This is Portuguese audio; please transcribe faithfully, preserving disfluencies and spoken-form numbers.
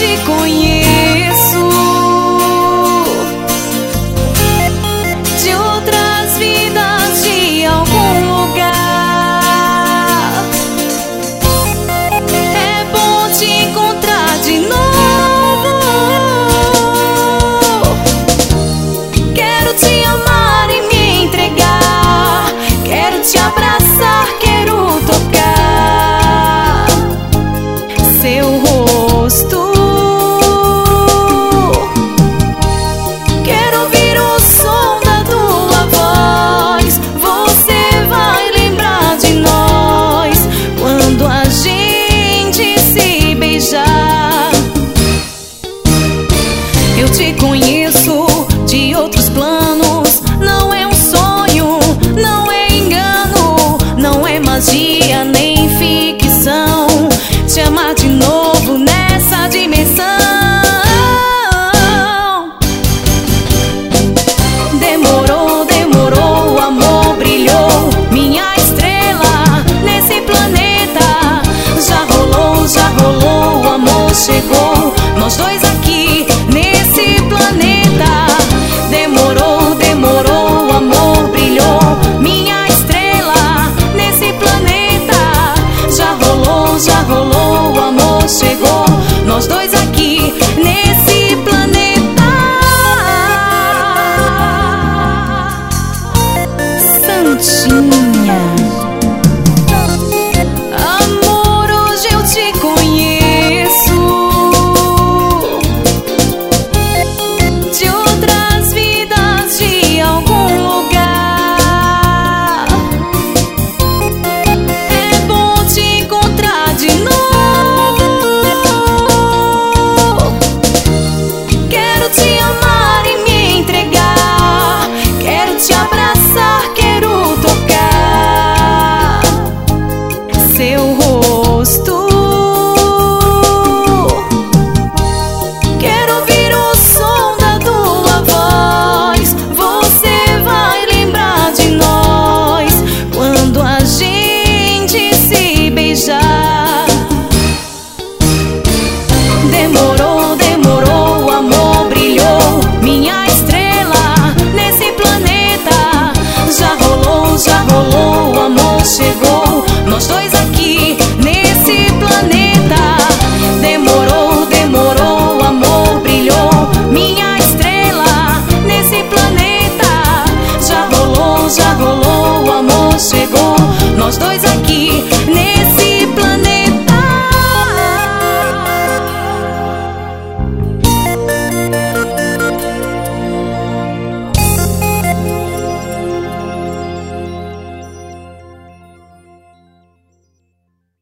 te conheço de outras vidas, de algum lugar. É bom te encontrar de novo. Quero te amar e me entregar. Quero te abraçar, quero tocar seu rosto. Quero ouvir o som da tua voz. Você vai lembrar de nós quando a gente se beijar. Eu te conheço